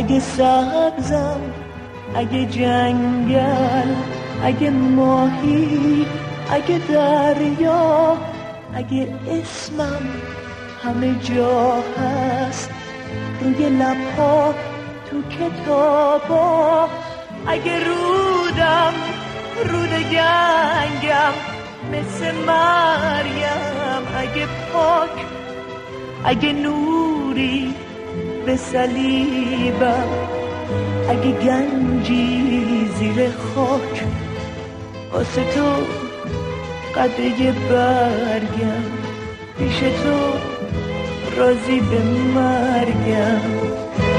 اگه سبزم، اگه جنگل، اگه ماهی، اگه دریا، اگه اسمم همه جا هست، روی لبها، تو کتابا، اگه رودم رود گنگم مثل مریم، اگه پاک، اگه نوری به صلیبم، اگه گنجی زیر خاک، واسه تو قده برگم، پیش تو راضی به مرگم.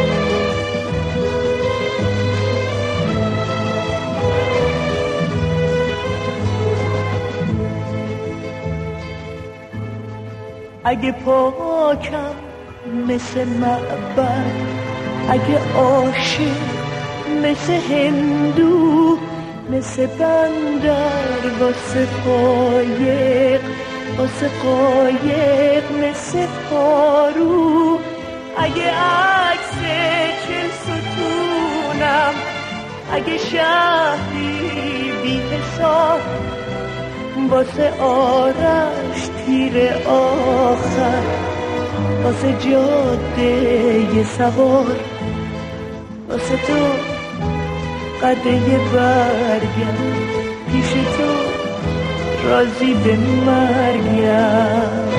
اگه پاکم مثل معبد، اگه عاشق مثل هندو، مثل بندر واسه قایق، واسه قایق مثل پارو، اگه عکس 40 ستونم، اگه شهری بی حساب، واسه آرش تیر آخر، واسه جاده سوار، واسه تو قده برگم، پیش تو راضی به مرگم.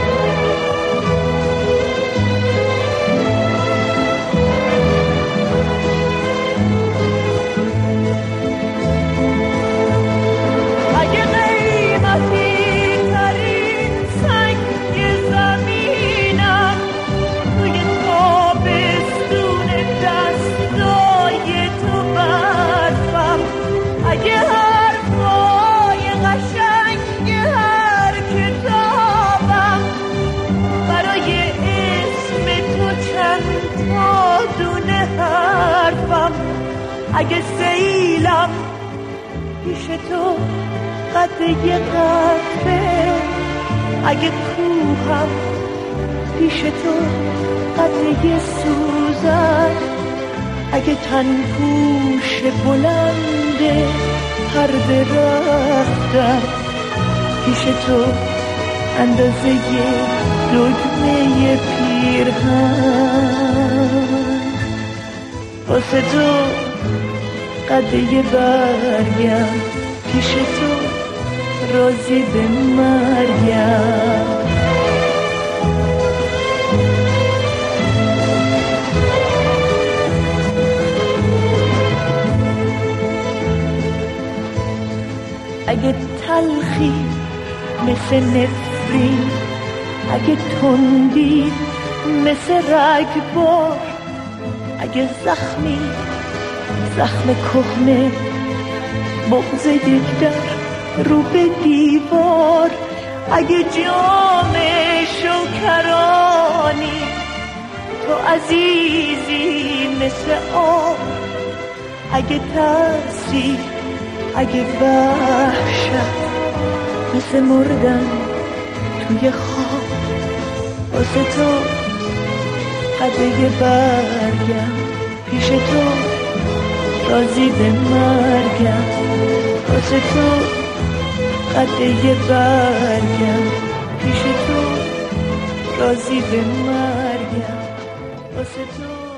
اگه سیلم پیش تو قده قطره، اگه کوهم پیش تو قده سوزن، اگه تن پوش بلنده هر درختم، پیش تو اندازه دگمه پیرهن، واسه تو قده برگم، پیش تو راضی به مرگم. اگه تلخی مثل نفرین، اگه تندی مثل رگبار، اگه زخمی زخم کهنه بغض یک در رو به دیوار، اگه جام شوکرانی تو عزیزی مثل آب، اگه ترسی، اگه وحشت مثل مردن توی خواب، واسه تو قده برگم، پیش تو راضی به مرگم، واسه تو قده برگم، پیش تو راضی به مرگم، واسه تو